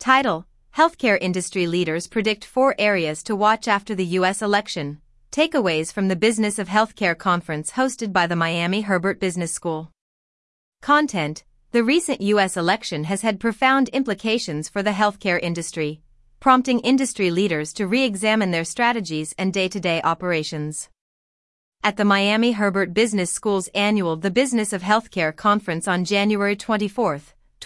Title: Healthcare industry leaders predict 4 areas to watch after the U.S. election. Takeaways from the Business of Healthcare conference hosted by the Miami Herbert Business School. Content: The recent U.S. election has had profound implications for the healthcare industry, prompting industry leaders to re-examine their strategies and day-to-day operations. At the Miami Herbert Business School's annual The Business of Healthcare conference on January 24,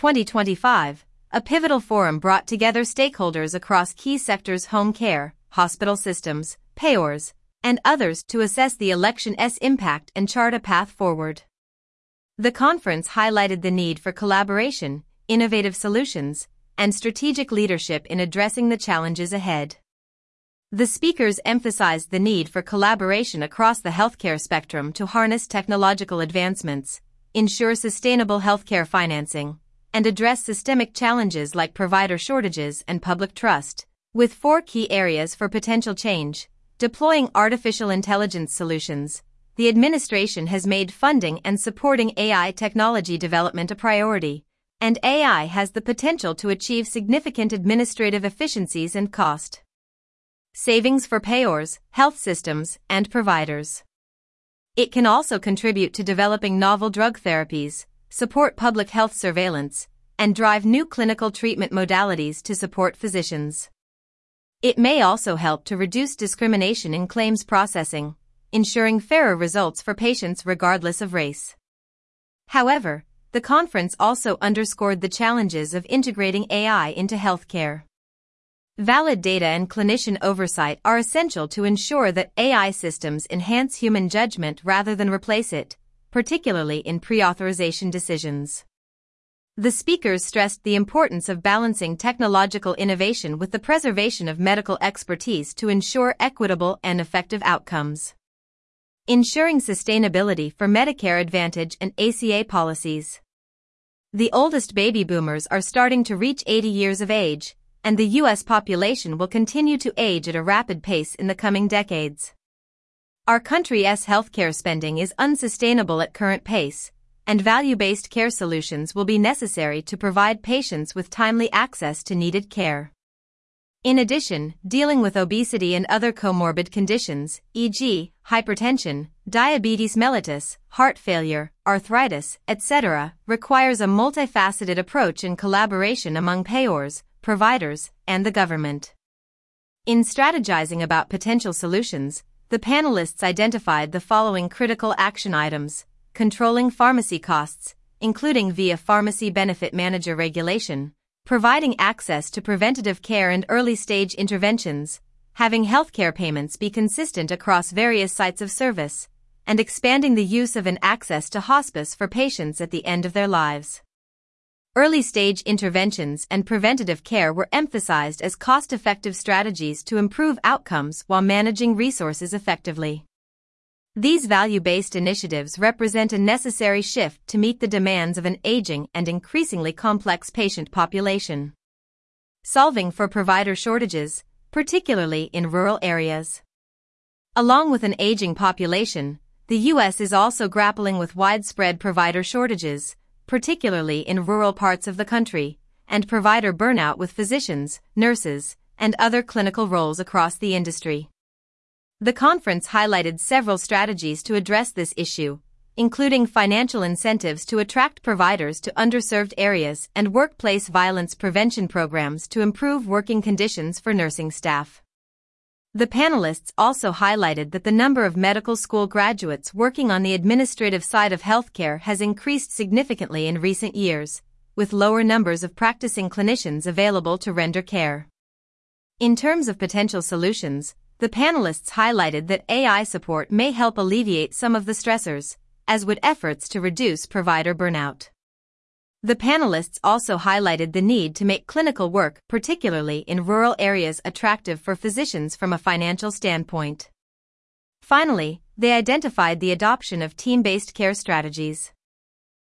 2025, a pivotal forum brought together stakeholders across key sectors: home care, hospital systems, payors, and others to assess the election's impact and chart a path forward. The conference highlighted the need for collaboration, innovative solutions, and strategic leadership in addressing the challenges ahead. The speakers emphasized the need for collaboration across the healthcare spectrum to harness technological advancements, ensure sustainable healthcare financing, and address systemic challenges like provider shortages and public trust, with 4 key areas for potential change. Deploying artificial intelligence solutions. The administration has made funding and supporting AI technology development a priority, and AI has the potential to achieve significant administrative efficiencies and cost savings for payors, health systems, and providers. It can also contribute to developing novel drug therapies, support public health surveillance, and drive new clinical treatment modalities to support physicians. It may also help to reduce discrimination in claims processing, ensuring fairer results for patients regardless of race. However, the conference also underscored the challenges of integrating AI into healthcare. Valid data and clinician oversight are essential to ensure that AI systems enhance human judgment rather than replace it, particularly in pre-authorization decisions. The speakers stressed the importance of balancing technological innovation with the preservation of medical expertise to ensure equitable and effective outcomes. Ensuring sustainability for Medicare Advantage and ACA policies. The oldest baby boomers are starting to reach 80 years of age, and the U.S. population will continue to age at a rapid pace in the coming decades. Our country's healthcare spending is unsustainable at current pace, and value-based care solutions will be necessary to provide patients with timely access to needed care. In addition, dealing with obesity and other comorbid conditions, e.g., hypertension, diabetes mellitus, heart failure, arthritis, etc., requires a multifaceted approach and collaboration among payors, providers, and the government. In strategizing about potential solutions, the panelists identified the following critical action items: controlling pharmacy costs, including via pharmacy benefit manager regulation, providing access to preventative care and early-stage interventions, having healthcare payments be consistent across various sites of service, and expanding the use of and access to hospice for patients at the end of their lives. Early-stage interventions and preventative care were emphasized as cost-effective strategies to improve outcomes while managing resources effectively. These value-based initiatives represent a necessary shift to meet the demands of an aging and increasingly complex patient population. Solving for provider shortages, particularly in rural areas. Along with an aging population, the U.S. is also grappling with widespread provider shortages, particularly in rural parts of the country, and provider burnout with physicians, nurses, and other clinical roles across the industry. The conference highlighted several strategies to address this issue, including financial incentives to attract providers to underserved areas and workplace violence prevention programs to improve working conditions for nursing staff. The panelists also highlighted that the number of medical school graduates working on the administrative side of healthcare has increased significantly in recent years, with lower numbers of practicing clinicians available to render care. In terms of potential solutions, the panelists highlighted that AI support may help alleviate some of the stressors, as would efforts to reduce provider burnout. The panelists also highlighted the need to make clinical work, particularly in rural areas, attractive for physicians from a financial standpoint. Finally, they identified the adoption of team-based care strategies.